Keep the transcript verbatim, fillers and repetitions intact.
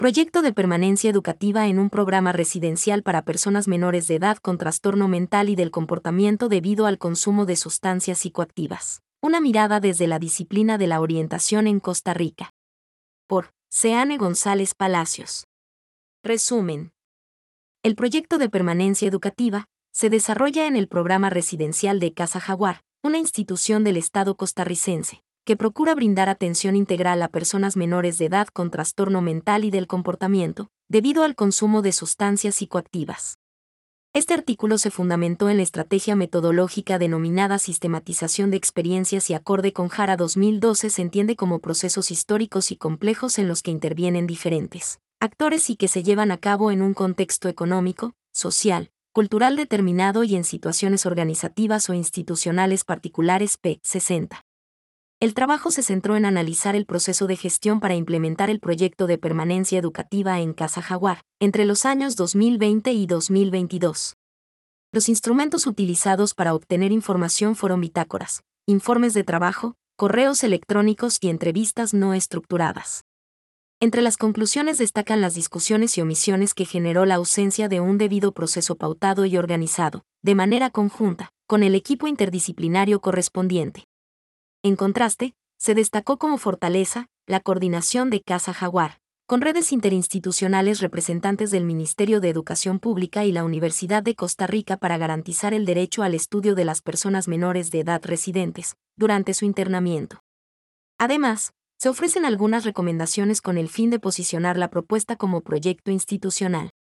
Proyecto de permanencia educativa en un programa residencial para personas menores de edad con trastorno mental y del comportamiento debido al consumo de sustancias psicoactivas. Una mirada desde la disciplina de la orientación en Costa Rica. Por Seane González Palacios. Resumen. El proyecto de permanencia educativa se desarrolla en el programa residencial de Casa Jaguar, una institución del Estado costarricense, que procura brindar atención integral a personas menores de edad con trastorno mental y del comportamiento, debido al consumo de sustancias psicoactivas. Este artículo se fundamentó en la estrategia metodológica denominada sistematización de experiencias y acorde con Jara dos mil doce se entiende como procesos históricos y complejos en los que intervienen diferentes actores y que se llevan a cabo en un contexto económico, social, cultural determinado y en situaciones organizativas o institucionales particulares. P. sesenta. El trabajo se centró en analizar el proceso de gestión para implementar el proyecto de permanencia educativa en Casa Jaguar, entre los años dos mil veinte y dos mil veintidós. Los instrumentos utilizados para obtener información fueron bitácoras, informes de trabajo, correos electrónicos y entrevistas no estructuradas. Entre las conclusiones destacan las discusiones y omisiones que generó la ausencia de un debido proceso pautado y organizado, de manera conjunta, con el equipo interdisciplinario correspondiente. En contraste, se destacó como fortaleza la coordinación de Casa Jaguar, con redes interinstitucionales representantes del Ministerio de Educación Pública y la Universidad de Costa Rica para garantizar el derecho al estudio de las personas menores de edad residentes, durante su internamiento. Además, se ofrecen algunas recomendaciones con el fin de posicionar la propuesta como proyecto institucional.